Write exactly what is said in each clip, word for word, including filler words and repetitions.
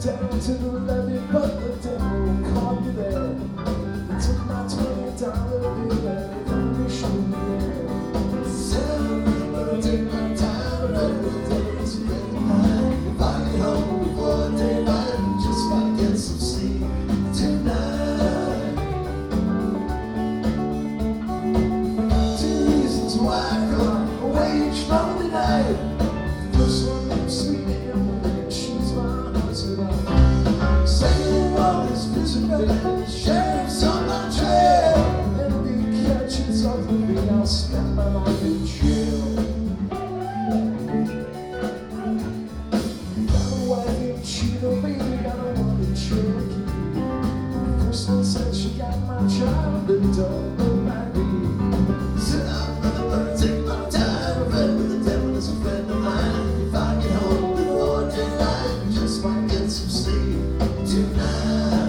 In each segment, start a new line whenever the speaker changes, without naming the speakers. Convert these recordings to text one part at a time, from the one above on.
down to the levee, but the devil caught me there. He took my twenty dollar bill and he showed me there. Said I'm gonna take my time, and the devil's a friend of mine. If I get home before daylight, just might get some sleep tonight. Two reasons why I come away each lonely night. First one is sweet Emily, she's my husband. Second one is visibility, sheriff's on my trail. And if he catches up with me, I'll spend my life in jail. Got a wife in Cheeto, baby, got a one in Cherokee. First one said she got my child, but don't look like me. Said I'm gonna take my time, a friend with the devil is a friend of mine. If I get home before daylight, just might get some sleep tonight.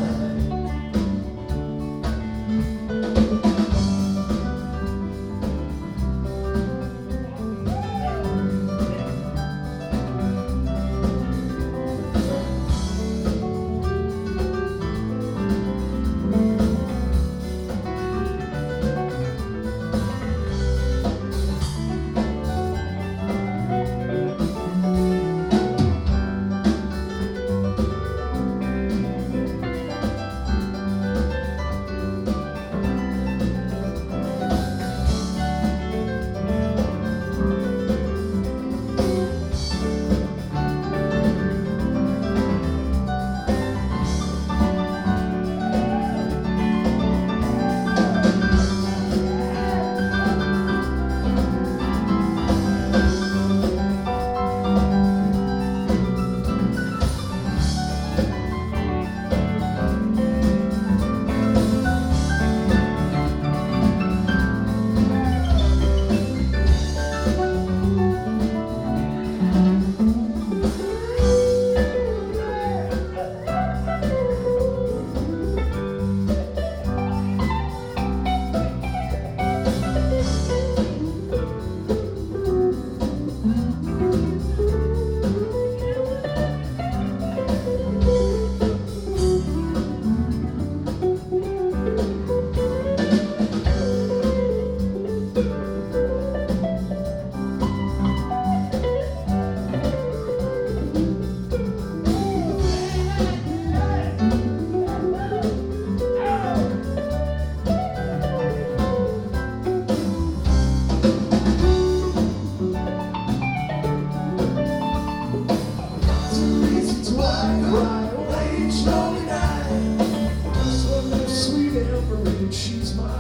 She's my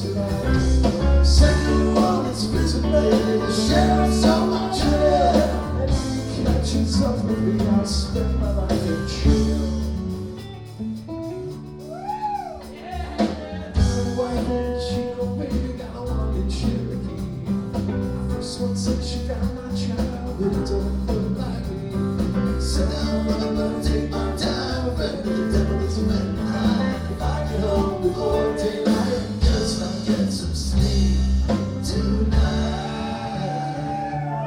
husband. Second one is visibility, the sheriff's on my trail. And if he catches up with me, I'll spend my life in jail. My wife in Cheeto, baby, got a one in Cherokee. First one said she got my child, but it don't look like me. Said I'm gonna take